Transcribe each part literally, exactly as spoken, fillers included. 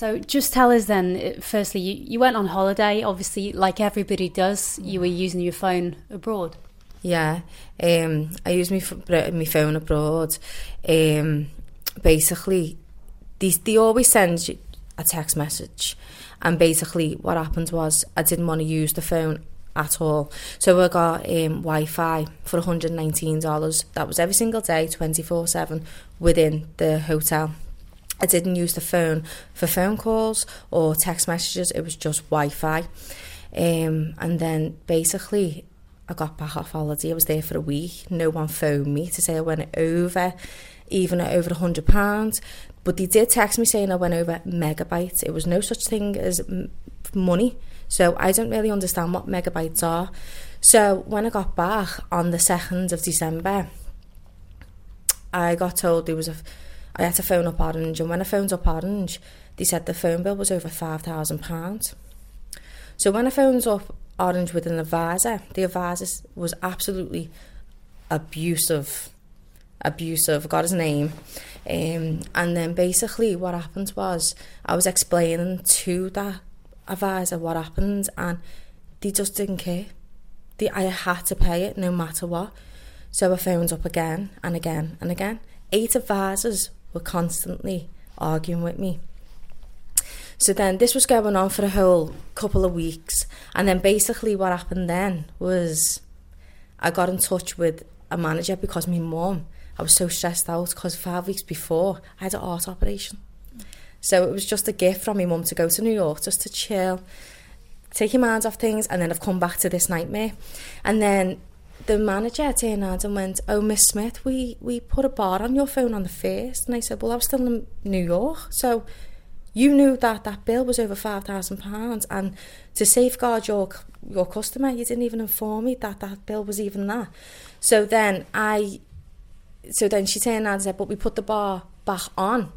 So just tell us then, firstly, you, you went on holiday, obviously, like everybody does. You were using your phone abroad. Yeah, um, I used my, my phone abroad. Um, basically, they, they always send you a text message. And basically what happened was I didn't want to use the phone at all. So I got um, Wi-Fi for one hundred nineteen dollars. That was every single day, twenty-four seven, within the hotel. I didn't use the phone for phone calls or text messages. It was just Wi-Fi. Um, and then basically I got back off holiday. I was there for a week. No one phoned me to say I went over, even at over one hundred pounds. But they did text me saying I went over megabytes. It was no such thing as m- money. So I don't really understand what megabytes are. So when I got back on the second of December, I got told there was a... I had to phone up Orange, and when I phoned up Orange, they said the phone bill was over five thousand pounds. So when I phoned up Orange with an advisor, the advisor was absolutely abusive. Abusive, got his name. Um, and then basically what happened was I was explaining to that advisor what happened, and they just didn't care. They, I had to pay it no matter what. So I phoned up again and again and again. Eight advisors were constantly arguing with me. So then this was going on for a whole couple of weeks, and then basically what happened then was I got in touch with a manager because my mum, I was so stressed out because five weeks before I had an heart operation. So it was just a gift from my mum to go to New York just to chill, take your mind off things, and then I've come back to this nightmare. And then the manager turned around and went, "Oh, Miss Smith, we, we put a bar on your phone on the first." And I said, "Well, I was still in New York, so you knew that that bill was over five thousand pounds, and to safeguard your your customer, you didn't even inform me that that bill was even that." So then I... So then she turned around and said, "But we put the bar back on."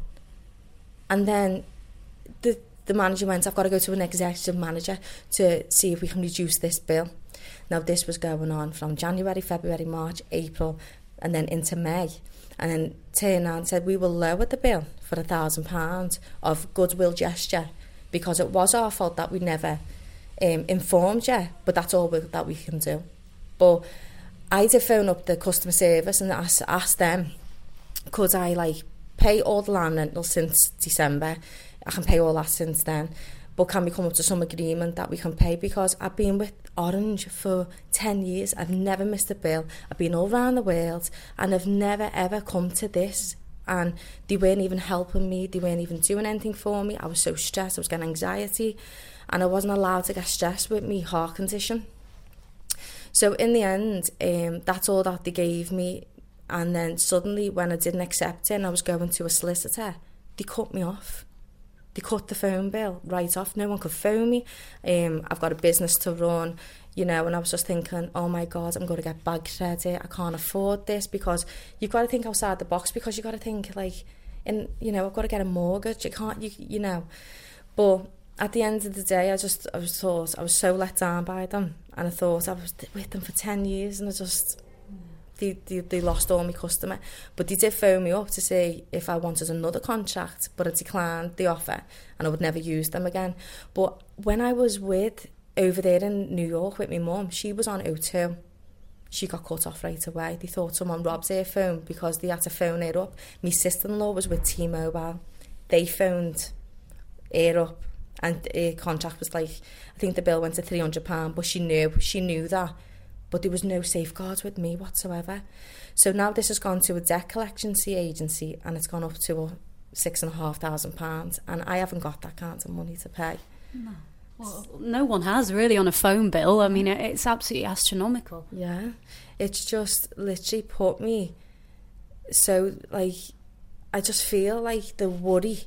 And then the the manager went, "I've got to go to an executive manager to see if we can reduce this bill." Now this was going on from January, February, March, April, and then into May. And then turned around and said, "We will lower the bill for a thousand pounds of goodwill gesture, because it was our fault that we never um, informed you, but that's all we, that we can do." But I did phone up the customer service and ask, ask them, could I like pay all the land rental since December? I can pay all that since then, but can we come up to some agreement that we can pay? Because I've been with Orange for ten years. I've never missed a bill. I've been all around the world, and I've never ever come to this. And they weren't even helping me. They weren't even doing anything for me. I was so stressed. I was getting anxiety, and I wasn't allowed to get stressed with me heart condition. So in the end, um, that's all that they gave me. And then suddenly, when I didn't accept it and I was going to a solicitor, they cut me off. They cut the phone bill right off. No one could phone me. Um, I've got a business to run, you know, and I was just thinking, oh my God, I'm going to get bad credit. I can't afford this, because you've got to think outside the box, because you've got to think like, in, you know, I've got to get a mortgage. You can't, you, you know. But at the end of the day, I just, I was thought, I was so let down by them. And I thought I was with them for ten years, and I just, they, they, they lost all my customer. But they did phone me up to say if I wanted another contract, but I declined the offer and I would never use them again. But when I was with, over there in New York with my mum, she was on O two. She got cut off right away. They thought someone robbed her phone because they had to phone her up. My sister-in-law was with T-Mobile. They phoned her up, and her contract was like, I think the bill went to three hundred pounds, but she knew, she knew that. But there was no safeguards with me whatsoever. So now this has gone to a debt collection agency, and it's gone up to six and a half thousand pounds, and I haven't got that kind of money to pay. No. Well, no one has really on a phone bill. I mean, it's absolutely astronomical. Yeah, it's just literally put me so, like, I just feel like the worry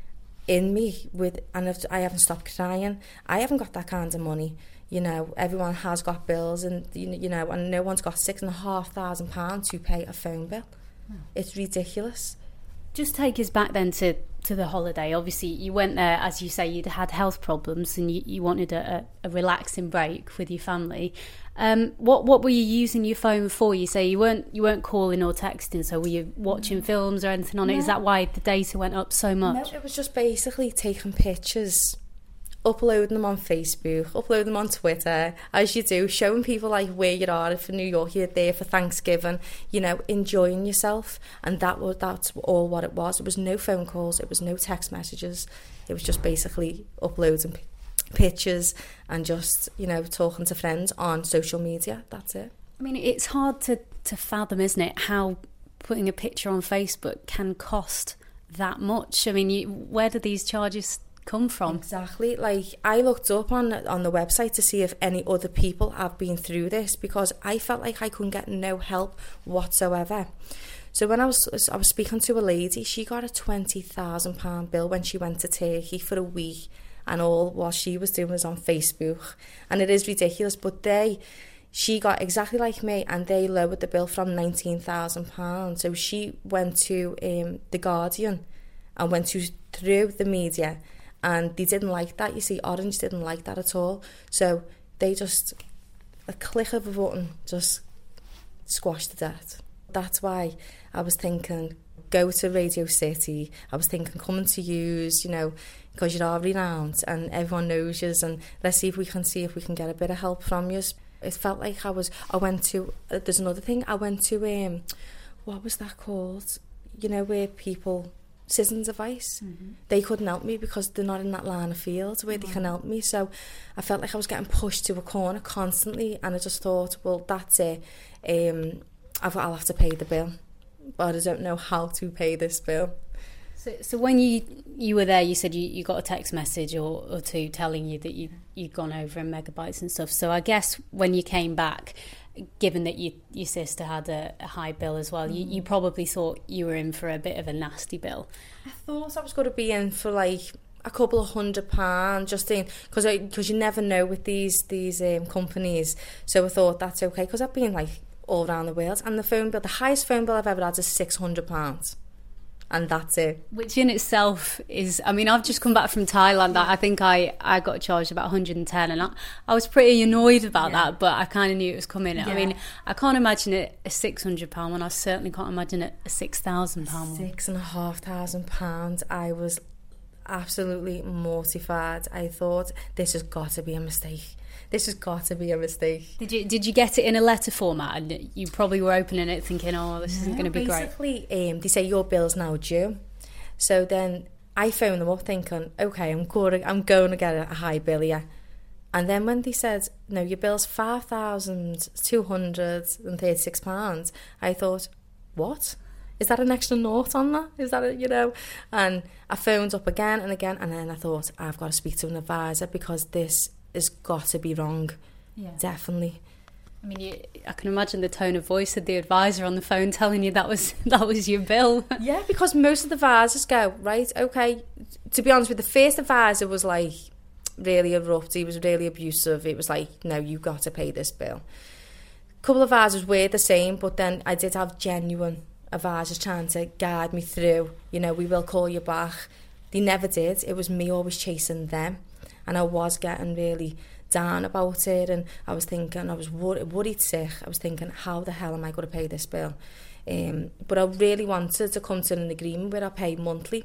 in me with, and if I haven't stopped crying. I haven't got that kind of money. You know, everyone has got bills, and you know, and no one's got six and a half thousand pounds to pay a phone bill. No. It's ridiculous. Just take us back then to, to the holiday. Obviously, you went there, as you say, you'd had health problems and you, you wanted a, a relaxing break with your family. Um, what what were you using your phone for? You say you weren't you weren't calling or texting, so were you watching films or anything on it? No. Is that why the data went up so much? No, it was just basically taking pictures, uploading them on Facebook, uploading them on Twitter, as you do, showing people like where you are. For New York, you're there for Thanksgiving, you know, enjoying yourself. And that was that's all what it was. It was no phone calls, it was no text messages. It was just basically uploading p- pictures and just, you know, talking to friends on social media. That's it. I mean, it's hard to, to fathom, isn't it, how putting a picture on Facebook can cost that much. I mean, you, where do these charges come from? Exactly. Like, I looked up on on the website to see if any other people have been through this, because I felt like I couldn't get no help whatsoever. So when I was I was speaking to a lady, she got a twenty thousand pound bill when she went to Turkey for a week, and all what she was doing was on Facebook. And it is ridiculous, but they she got exactly like me, and they lowered the bill from nineteen thousand pounds. So she went to um, The Guardian and went to through the media, and they didn't like that. You see, Orange didn't like that at all. So they just, a click of a button, just squashed the debt. That's why I was thinking, go to Radio City. I was thinking, coming to use, you know, because you're all renowned and everyone knows you, and let's see if we can see if we can get a bit of help from you. It felt like I was, I went to, uh, there's another thing, I went to, um, what was that called? You know, where people, Citizens Advice, mm-hmm. They couldn't help me because they're not in that line of field where mm-hmm. they can help me. So I felt like I was getting pushed to a corner constantly, and I just thought, well, that's it. Um, I've, I'll have to pay the bill, but I don't know how to pay this bill. So, so when you you were there, you said you, you got a text message or, or two telling you that you, you'd gone over in megabytes and stuff. So I guess when you came back, given that you, your sister had a, a high bill as well, mm. you, you probably thought you were in for a bit of a nasty bill. I thought I was going to be in for like a couple of hundred pounds, just in, because because you never know with these, these um, companies. So I thought that's okay, because I've been like all around the world, and the phone bill, the highest phone bill I've ever had is six hundred pounds, and that's it. Which in itself is, I mean, I've just come back from Thailand. I think I, I got charged about one hundred ten, and I, I was pretty annoyed about yeah. that, but I kind of knew it was coming. Yeah. I mean, I can't imagine it a six hundred pound one. I certainly can't imagine it a six thousand pound one. Six and a half thousand pounds. I was absolutely mortified. I thought, this has got to be a mistake. This has got to be a mistake. Did you did you get it in a letter format? And you probably were opening it thinking, oh, this isn't no, going to be basically, great. Basically, um, they say your bill's now due. So then I phoned them up thinking, okay, I'm going, I'm going to get a high bill here. And then when they said, no, your bill's five thousand two hundred thirty-six pounds, I thought, what? Is that an extra note on that? Is that, a, you know? And I phoned up again and again, and then I thought, I've got to speak to an advisor, because this has got to be wrong. Yeah. Definitely. I mean, you, I can imagine the tone of voice of the advisor on the phone telling you that was that was your bill. Yeah, because most of the advisors go, right, okay. To be honest with you, the first advisor was like really abrupt. He was really abusive. It was like, no, you've got to pay this bill. A couple of advisors were the same, but then I did have genuine advisors trying to guide me through, you know, we will call you back. They never did. It was me always chasing them, and I was getting really down about it, and I was thinking, I was worried, worried sick. I was thinking, how the hell am I going to pay this bill? Um, but I really wanted to come to an agreement where I pay monthly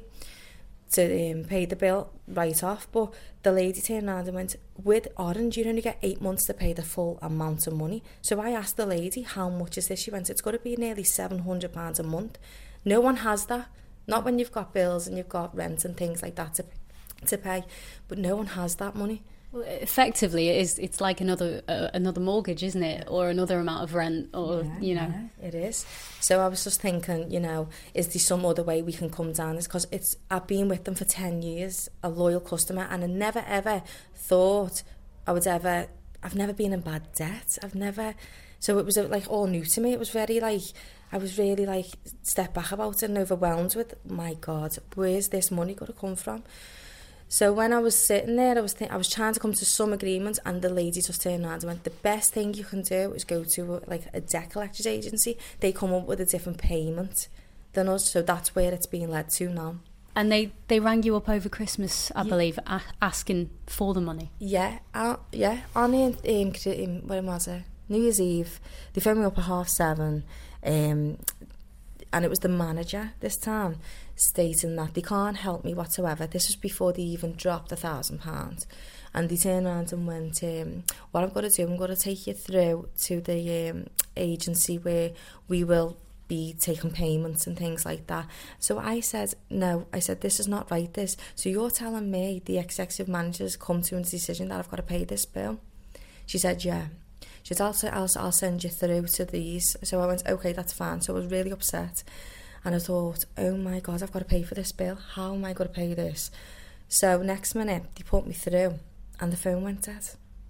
to um, pay the bill right off. But the lady turned around and went, with Orange, you only get eight months to pay the full amount of money. So I asked the lady, how much is this? She went, it's got to be nearly seven hundred pounds a month. No one has that. Not when you've got bills and you've got rent and things like that to to pay. But no one has that money. Well, effectively, it is. It's like another uh, another mortgage, isn't it? Or another amount of rent, or yeah, you know. Yeah, it is. So I was just thinking, you know, is there some other way we can come down this? Because it's I've been with them for ten years, a loyal customer, and I never ever thought I would ever. I've never been in bad debt. I've never. So it was like all new to me. It was very like I was really like step back about it and overwhelmed with, my God, where's this money going to come from? So when I was sitting there, I was th- I was trying to come to some agreement, and the lady just turned around and went, the best thing you can do is go to a, like a debt collectors agency. They come up with a different payment than us, so that's where it's being led to now. And they, they rang you up over Christmas, I yeah. believe, a- asking for the money. Yeah, uh, yeah. On um, um, when was it? New Year's Eve. They phoned me up at half seven, um, and it was the manager this time stating that they can't help me whatsoever. This was before they even dropped a thousand pounds. And they turned around and went, um, what I'm going to do, I'm going to take you through to the um, agency where we will be taking payments and things like that. So I said, no, I said, this is not right, this. So you're telling me the executive manager's come to a decision that I've got to pay this bill? She said, yeah. She said, I'll, I'll, I'll send you through to these. So I went, okay, that's fine. So I was really upset. And I thought, oh my God, I've got to pay for this bill. How am I going to pay this? So next minute, they put me through and the phone went dead.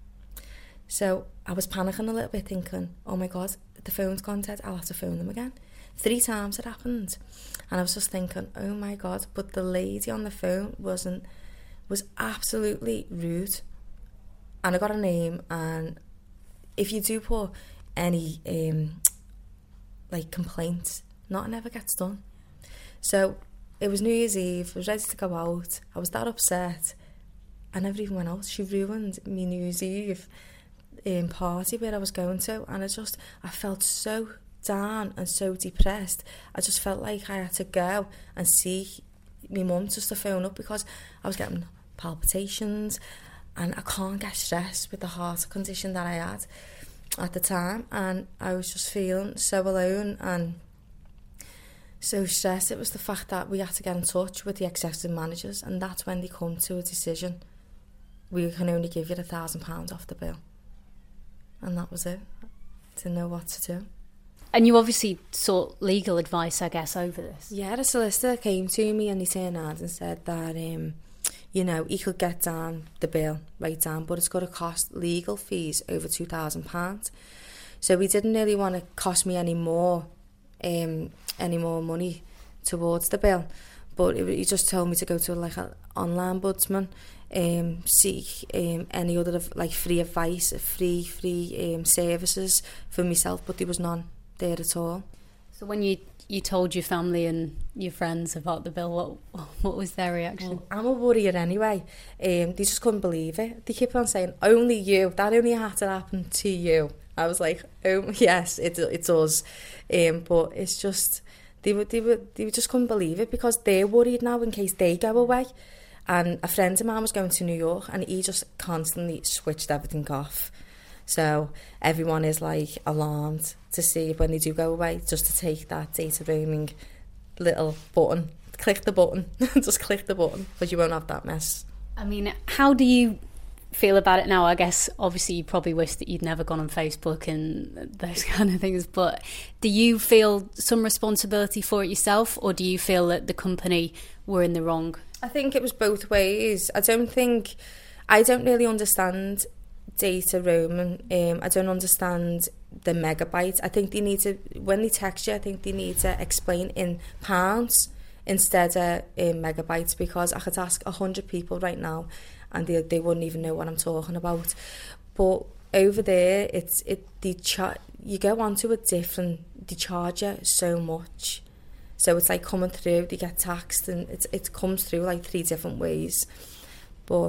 So I was panicking a little bit, thinking, oh my God, the phone's gone dead. I'll have to phone them again. Three times it happened. And I was just thinking, oh my God. But the lady on the phone wasn't, was absolutely rude. And I got a name, and if you do put any um, like complaints, nothing ever gets done. So it was New Year's Eve, I was ready to go out, I was that upset, I never even went out. She ruined me New Year's Eve um, party where I was going to, and I just, I felt so down and so depressed. I just felt like I had to go and see my mum just to phone up, because I was getting palpitations, and I can't get stressed with the heart condition that I had at the time, and I was just feeling so alone and so stressed. It was the fact that we had to get in touch with the executive managers, and that's when they come to a decision. We can only give you a thousand pounds off the bill. And that was it. Didn't know what to do. And you obviously sought legal advice, I guess, over this. Yeah, the solicitor came to me and he turned around and said that, um, you know, he could get down the bill, right down, but it's going to cost legal fees over two thousand pounds. So he didn't really want to cost me any more, um, any more money towards the bill. But it, he just told me to go to like an online ombudsman, um, seek um, any other like free advice, free free um, services for myself, but there was none there at all. So when you you told your family and your friends about the bill, what what was their reaction? Well, I'm a worrier anyway. Um, they just couldn't believe it. They kept on saying, "Only you. That only had to happen to you." I was like, "Oh yes, it it does," um, but it's just they were they were they just couldn't believe it, because they're worried now in case they go away. And a friend of mine was going to New York, and he just constantly switched everything off. So everyone is like alarmed to see when they do go away, just to take that data roaming little button. Click the button. Just click the button, because you won't have that mess. I mean, how do you feel about it now? I guess obviously you probably wish that you'd never gone on Facebook and those kind of things, but do you feel some responsibility for it yourself, or do you feel that the company were in the wrong? I think it was both ways. I don't think, I don't really understand data roaming. Um, I don't understand the megabytes. I think they need to, when they text you, I think they need to explain in pounds instead of in megabytes, because I could ask a hundred people right now and they they wouldn't even know what I'm talking about. But over there, it's it they char- you go onto a different, they charge you so much. So it's like coming through, they get taxed, and it it comes through like three different ways. But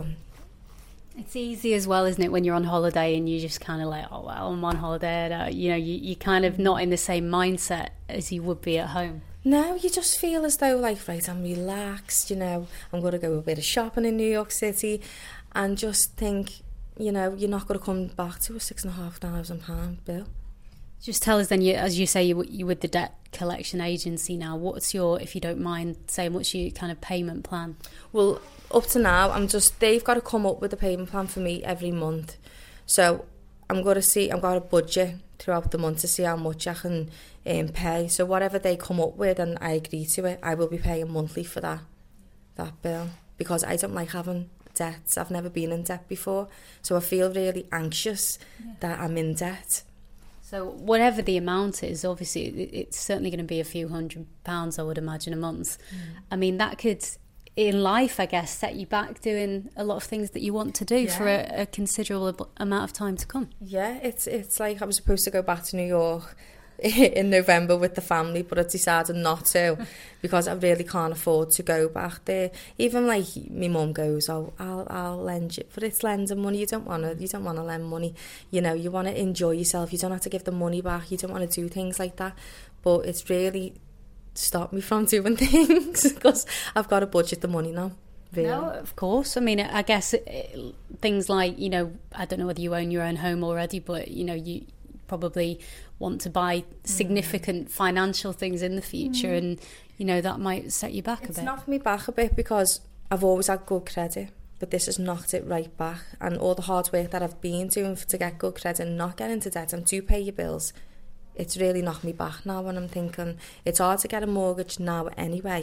it's easy as well, isn't it, when you're on holiday and you just kind of like, oh, well, I'm on holiday. Uh, you know, you, you're kind of not in the same mindset as you would be at home. No, you just feel as though, like, right, I'm relaxed, you know, I'm going to go a bit of shopping in New York City, and just think, you know, you're not going to come back to a six and a half thousand pound bill. Just tell us then, you, as you say, you, you're with the debt collection agency now. What's your, if you don't mind saying, what's your kind of payment plan? Well, up to now, I'm just, they've got to come up with a payment plan for me every month. So I'm going to see, I've got a budget throughout the month to see how much I can um, pay. So whatever they come up with and I agree to it, I will be paying monthly for that, that bill. Because I don't like having debts. I've never been in debt before. So I feel really anxious yeah. that I'm in debt. So whatever the amount is, obviously it's certainly going to be a few hundred pounds, I would imagine, a month. Mm. I mean, that could, in life, I guess, set you back doing a lot of things that you want to do yeah. for a, a considerable amount of time to come. Yeah, it's it's like I was supposed to go back to New York in November with the family, but I decided not to because I really can't afford to go back there. Even like my mum goes, oh, I'll I'll lend you, but it's lending money. You don't want to you don't want to lend money. You know, you want to enjoy yourself. You don't have to give the money back. You don't want to do things like that. But it's really stopped me from doing things because I've got to budget the money now. Really. No, of course. I mean, I guess it, it, things like, you know, I don't know whether you own your own home already, but, you know, you probably want to buy significant mm. financial things in the future mm. and, you know, that might set you back it's a bit. It's knocked me back a bit because I've always had good credit, but this has knocked it right back. And all the hard work that I've been doing to get good credit and not get into debt and do pay your bills, it's really knocked me back now when I'm thinking it's hard to get a mortgage now anyway.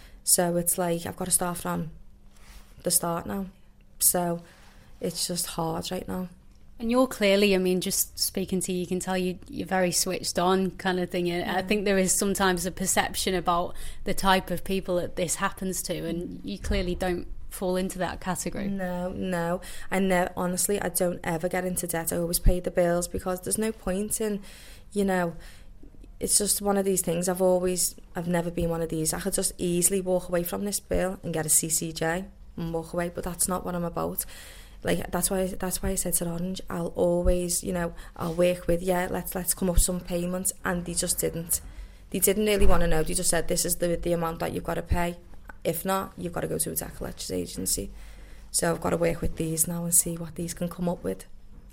So it's like I've got to start from the start now. So it's just hard right now. And you're clearly, I mean, just speaking to you, you can tell you, you're very switched on kind of thing. Yeah. I think there is sometimes a perception about the type of people that this happens to, and you clearly don't fall into that category. No, no. I never, honestly, I don't ever get into debt. I always pay the bills because there's no point in, you know, it's just one of these things. I've always, I've never been one of these. I could just easily walk away from this bill and get a C C J and walk away, but that's not what I'm about. Like that's why that's why I said to Orange, I'll always, you know, I'll work with, yeah, let's let's come up with some payments, and they just didn't. They didn't really want to know. They just said, this is the the amount that you've got to pay. If not, you've got to go to a debt collection agency. So I've got to work with these now and see what these can come up with.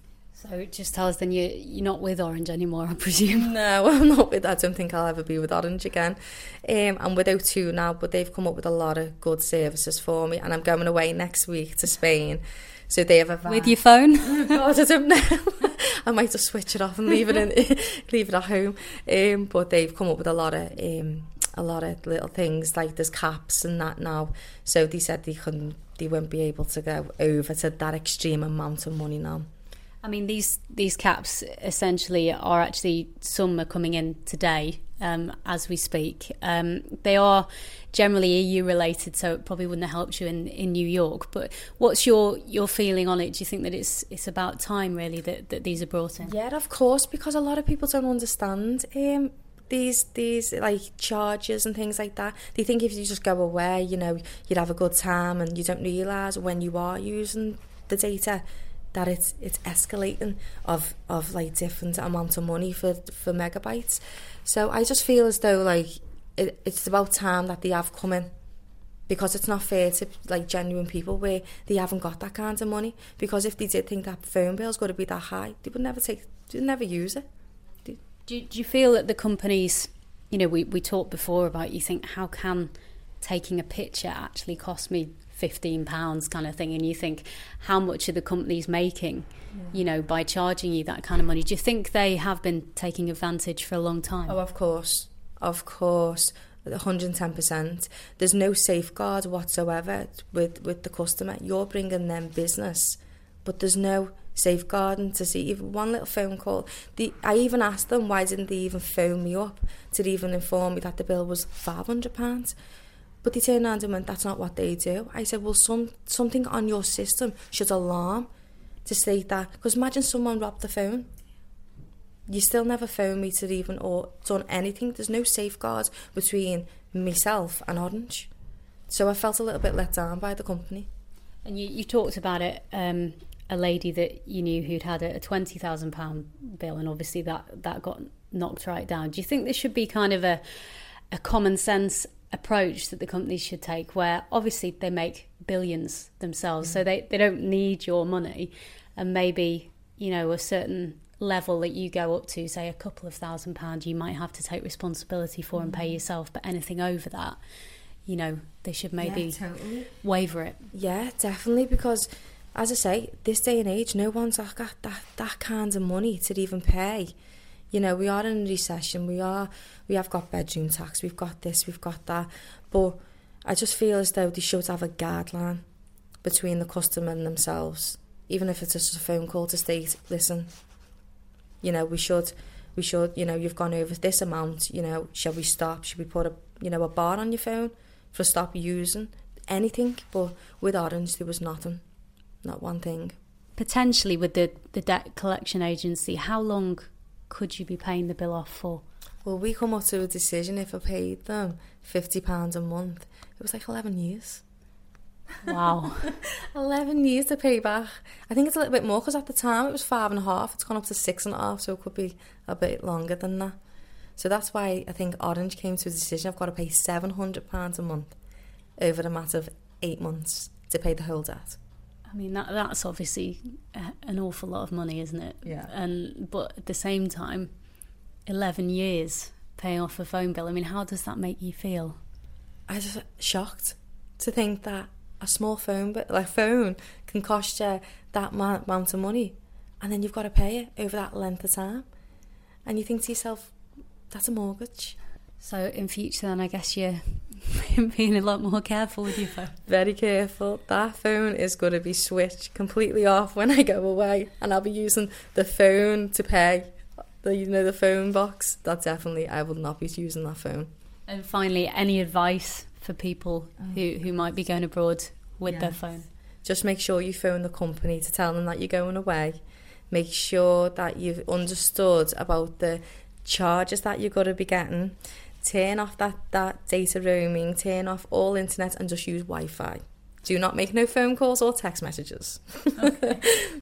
So just tell us then, you, you're not with Orange anymore, I presume? No, I'm not with, I don't think I'll ever be with Orange again. Um, I'm with O two now, but they've come up with a lot of good services for me, and I'm going away next week to Spain. So they have a van. With your phone? Oh God, I don't know. I might just switch it off and leave it in, leave it at home. Um, but they've come up with a lot of um, a lot of little things, like there's caps and that now. So they said they couldn't, they won't be able to go over to that extreme amount of money now. I mean, these these caps essentially are actually, some are coming in today um, as we speak. Um, they are generally E U related, so it probably wouldn't have helped you in, in New York. But what's your, your feeling on it? Do you think that it's it's about time, really, that, that these are brought in? Yeah, of course, because a lot of people don't understand um, these these like charges and things like that. They think if you just go away, you know, you'd have a good time, and you don't realise when you are using the data that it's it's escalating of of like different amount of money for for megabytes. So I just feel as though like it, it's about time that they have come in, because it's not fair to like genuine people where they haven't got that kind of money. Because if they did think that phone bill's got to be that high, they would never take, they would never use it. Do, do, do you feel that the companies, you know, we we talked before about, you think, how can taking a picture actually cost me fifteen pounds kind of thing, and you think, how much are the companies making, yeah. you know, by charging you that kind of money? Do you think they have been taking advantage for a long time? Oh, of course, of course, one hundred ten percent. There's no safeguard whatsoever with, with the customer. You're bringing them business, but there's no safeguarding to see even one little phone call. The, I even asked them, why didn't they even phone me up to even inform me that the bill was five hundred pounds? But they turned around and went, that's not what they do. I said, well, some something on your system should alarm to state that. Because imagine someone robbed the phone. You still never phoned me to even or done anything. There's no safeguard between myself and Orange. So I felt a little bit let down by the company. And you, you talked about it, um, a lady that you knew who'd had a, a twenty thousand pounds bill, and obviously that, that got knocked right down. Do you think there should be kind of a, a common sense approach that the companies should take, where obviously they make billions themselves, mm. so they, they don't need your money, and maybe, you know, a certain level that you go up to, say a couple of thousand pounds, you might have to take responsibility for mm. and pay yourself, but anything over that, you know, they should maybe yeah, totally. waiver it. Yeah, definitely, because as I say, this day and age, no one's got that, that kind of money to even pay. You know, we are in a recession, we are, we have got bedroom tax, we've got this, we've got that. But I just feel as though they should have a guideline between the customer and themselves, even if it's just a phone call to state, listen, you know, we should, we should, you know, you've gone over this amount, you know, shall we stop? Should we put a, you know, a bar on your phone for stop using anything? But with Orange, there was nothing, not one thing. Potentially with the, the debt collection agency, how long could you be paying the bill off for? Well, we come up to a decision if I paid them fifty pounds a month. It was like eleven years. Wow. eleven years to pay back. I think it's a little bit more because at the time it was five and a half. It's gone up to six and a half, so it could be a bit longer than that. So that's why I think Orange came to a decision. I've got to pay seven hundred pounds a month over a matter of eight months to pay the whole debt. I mean, that that's obviously a, an awful lot of money, isn't it? Yeah. And but at the same time, eleven years paying off a phone bill. I mean, how does that make you feel? I was just shocked to think that a small phone, but like phone, can cost you that ma- amount of money, and then you've got to pay it over that length of time, and you think to yourself, that's a mortgage. So in future, then I guess you're being a lot more careful with your phone. Very careful. That phone is going to be switched completely off when I go away, and I'll be using the phone to pay. The you know the phone box. That definitely, I will not be using that phone. And finally, any advice for people oh. who, who might be going abroad with yes. their phone? Just make sure you phone the company to tell them that you're going away. Make sure that you've understood about the charges that you're going to be getting. Turn off that, that data roaming, turn off all internet and just use Wi-Fi. Do not make no phone calls or text messages. Okay.